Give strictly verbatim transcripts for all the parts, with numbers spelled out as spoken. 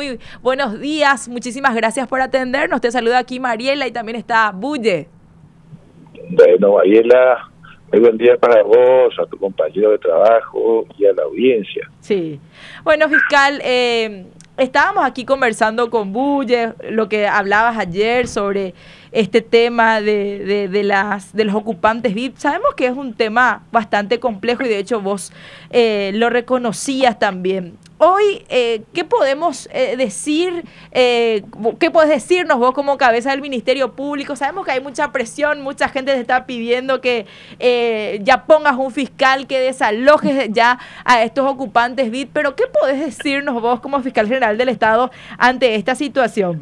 muy buenos días. Muchísimas gracias por atendernos. Te saluda aquí Mariela y también está Bulle. Bueno, Mariela, muy buen día para vos, a tu compañero de trabajo y a la audiencia. Sí. Bueno, fiscal, eh, estábamos aquí conversando con Bulle, lo que hablabas ayer sobre este tema de, de, de, las, de los ocupantes V I P. Sabemos que es un tema bastante complejo y de hecho vos eh, lo reconocías también. Hoy, eh, ¿qué podemos eh, decir? Eh, ¿Qué podés decirnos vos como cabeza del Ministerio Público? Sabemos que hay mucha presión, mucha gente te está pidiendo que eh, ya pongas un fiscal que desalojes ya a estos ocupantes V I P, pero ¿qué podés decirnos vos como fiscal general del Estado ante esta situación?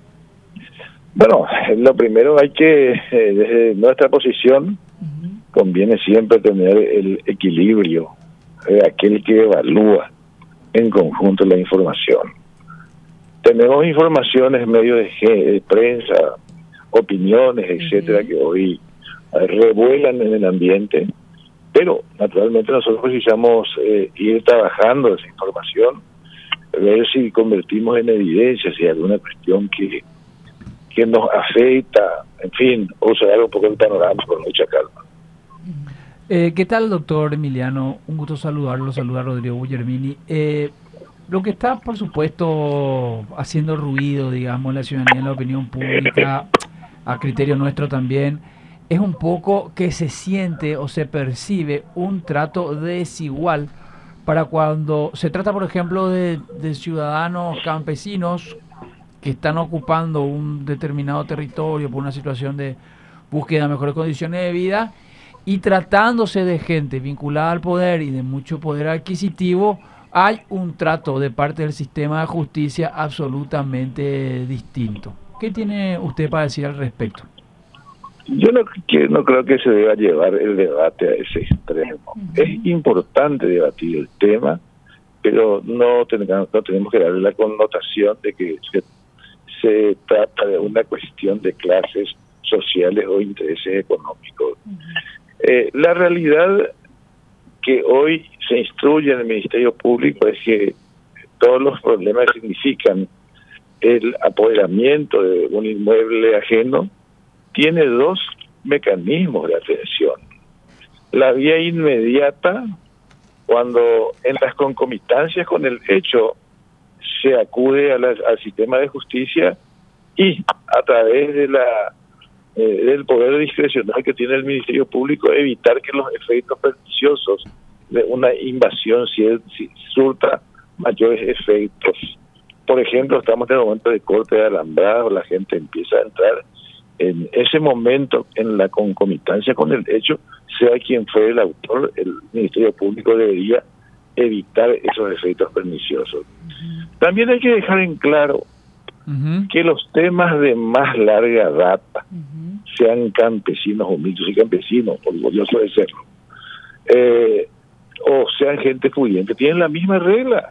Bueno, lo primero hay que, eh, desde nuestra posición, uh-huh. conviene siempre tener el equilibrio de aquel que evalúa en conjunto la información. Tenemos informaciones, medios de, de prensa, opiniones, etcétera, uh-huh. que hoy eh, revuelan en el ambiente, pero naturalmente nosotros precisamos eh, ir trabajando esa información, ver si convertimos en evidencia, si hay alguna cuestión que, que nos afecta, en fin, observar un poco el panorama con mucha calma. Eh, ¿Qué tal, doctor Emiliano? Un gusto saludarlo, saludar a Rodrigo Guillermini. Eh, lo que está, por supuesto, haciendo ruido, digamos, en la ciudadanía, en la opinión pública, a criterio nuestro también, es un poco que se siente o se percibe un trato desigual para cuando se trata, por ejemplo, de, de ciudadanos campesinos que están ocupando un determinado territorio por una situación de búsqueda de mejores condiciones de vida, y tratándose de gente vinculada al poder y de mucho poder adquisitivo, hay un trato de parte del sistema de justicia absolutamente distinto. ¿Qué tiene usted para decir al respecto? Yo no, que, no creo que se deba llevar el debate a ese extremo. Uh-huh. Es importante debatir el tema, pero no tenemos, no tenemos que darle la connotación de que se, se trata de una cuestión de clases sociales o intereses económicos. Uh-huh. Eh, la realidad que hoy se instruye en el Ministerio Público es que todos los problemas significan el apoderamiento de un inmueble ajeno tiene dos mecanismos de atención. La vía inmediata, cuando en las concomitancias con el hecho se acude a la, al sistema de justicia y a través de la Eh, del poder discrecional que tiene el Ministerio Público, evitar que los efectos perniciosos de una invasión si, si surta mayores efectos. Por ejemplo, estamos en el momento de corte de alambrado, la gente empieza a entrar en ese momento en la concomitancia con el hecho, sea quien fue el autor, el Ministerio Público debería evitar esos efectos perniciosos. Uh-huh. También hay que dejar en claro uh-huh. que los temas de más larga data, uh-huh. sean campesinos, humildes y campesinos, orgullosos de serlo, eh, o sean gente pudiente, tienen la misma regla.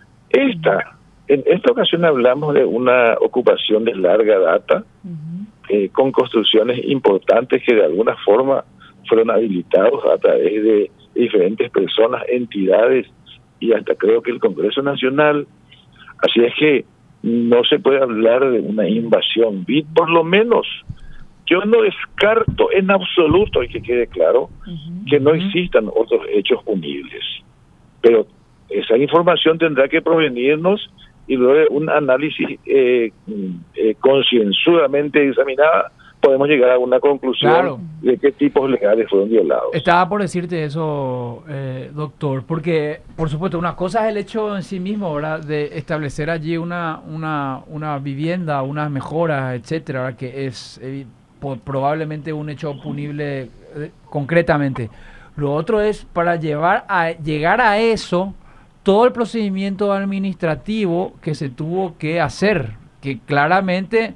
Esta, en esta ocasión hablamos de una ocupación de larga data, uh-huh. eh, con construcciones importantes que de alguna forma fueron habilitados a través de diferentes personas, entidades y hasta creo que el Congreso Nacional. Así es que no se puede hablar de una invasión V I P, por lo menos yo no descarto en absoluto, y que quede claro, uh-huh. que no existan otros hechos punibles. Pero esa información tendrá que provenirnos y luego de un análisis eh, eh, concienzudamente examinada, podemos llegar a una conclusión claro. de qué tipos legales fueron violados. Estaba por decirte eso, eh, doctor, porque, por supuesto, una cosa es el hecho en sí mismo, ¿verdad?, de establecer allí una una una vivienda, unas mejoras, etcétera, ¿verdad?, que es eh, po- probablemente un hecho punible eh, concretamente. Lo otro es para llevar a llegar a eso todo el procedimiento administrativo que se tuvo que hacer, que claramente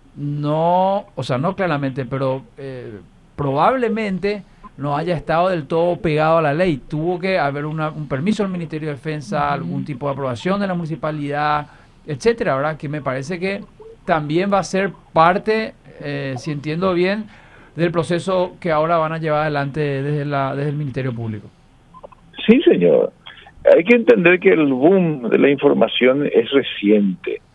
no, o sea, no claramente, pero eh, probablemente no haya estado del todo pegado a la ley. Tuvo que haber una, un permiso del Ministerio de Defensa, uh-huh. algún tipo de aprobación de la municipalidad, etcétera, ¿verdad? Que me parece que también va a ser parte, eh, si entiendo bien, del proceso que ahora van a llevar adelante desde, la, desde el Ministerio Público. Sí, señor. Hay que entender que el boom de la información es reciente.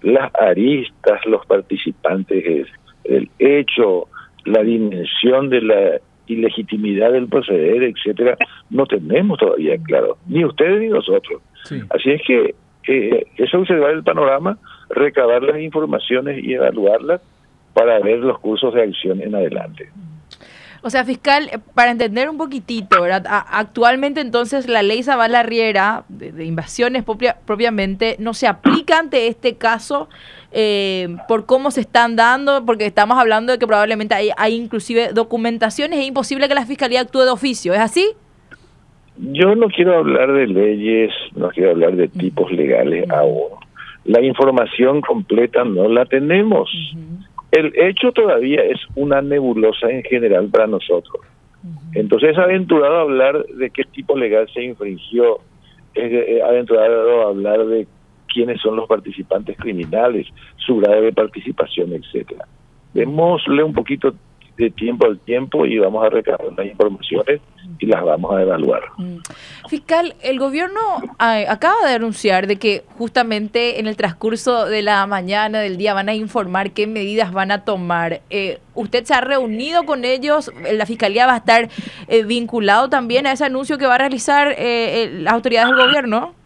las aristas, los participantes, el hecho, la dimensión de la ilegitimidad del proceder, etcétera, no tenemos todavía claro, ni ustedes ni nosotros. Sí. Así es que eh, es observar el panorama, recabar las informaciones y evaluarlas para ver los cursos de acción en adelante. O sea, fiscal, para entender un poquitito, ¿verdad? A- actualmente entonces la ley Zavala Riera de, de invasiones propia, propiamente no se aplica ante este caso eh, por cómo se están dando, porque estamos hablando de que probablemente hay, hay inclusive documentaciones, es imposible que la fiscalía actúe de oficio, ¿es así? Yo no quiero hablar de leyes, no quiero hablar de tipos legales uh-huh. aún. La información completa no la tenemos. Uh-huh. El hecho todavía es una nebulosa en general para nosotros. Uh-huh. Entonces es aventurado hablar de qué tipo legal se infringió, es aventurado hablar de quiénes son los participantes criminales, su grado de participación, etcétera. Démosle un poquito de tiempo al tiempo y vamos a recabar las informaciones y las vamos a evaluar. Fiscal, el gobierno eh, acaba de anunciar de que justamente en el transcurso de la mañana del día van a informar qué medidas van a tomar. Eh, ¿Usted se ha reunido con ellos? ¿La fiscalía va a estar eh, vinculado también a ese anuncio que va a realizar eh, las autoridades del gobierno?